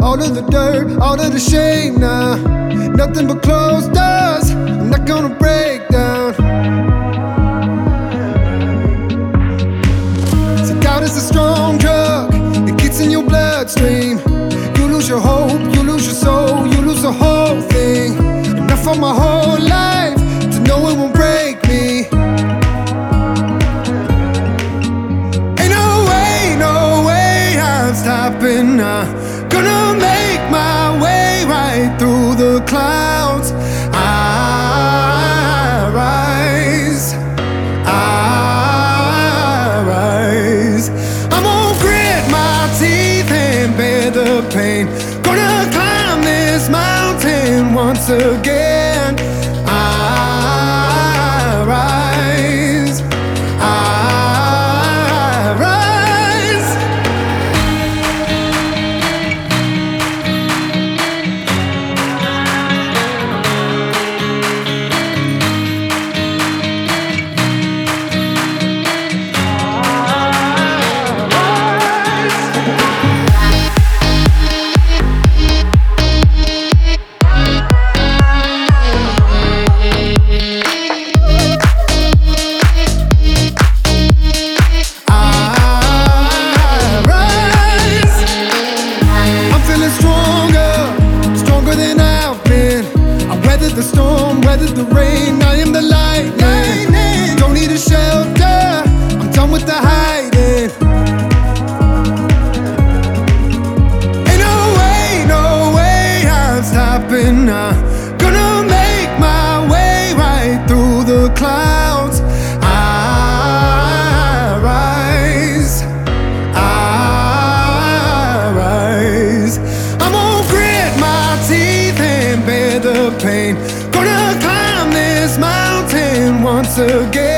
all of the dirt, all of the shame now. Nothing but closed doors, I'm not gonna break down. See, doubt is a strong drug, it gets in your bloodstream. You lose your hope, you lose your soul, you lose the whole thing. Enough for my whole life to know it won't break me. Ain't no way I'm stopping now. Gonna make my way right through the clouds. I rise, I rise. I'm gonna grit my teeth and bear the pain. Gonna climb this mountain once again. I rise, I rise. The storm, weathered the rain, I am the lightning. Don't need a shelter, I'm done with the hiding. Ain't no way I'm stopping now. Gonna make my way right through the clouds. I rise, I rise. I'm gonna grit my teeth and bear the pain. Gonna climb this mountain once again.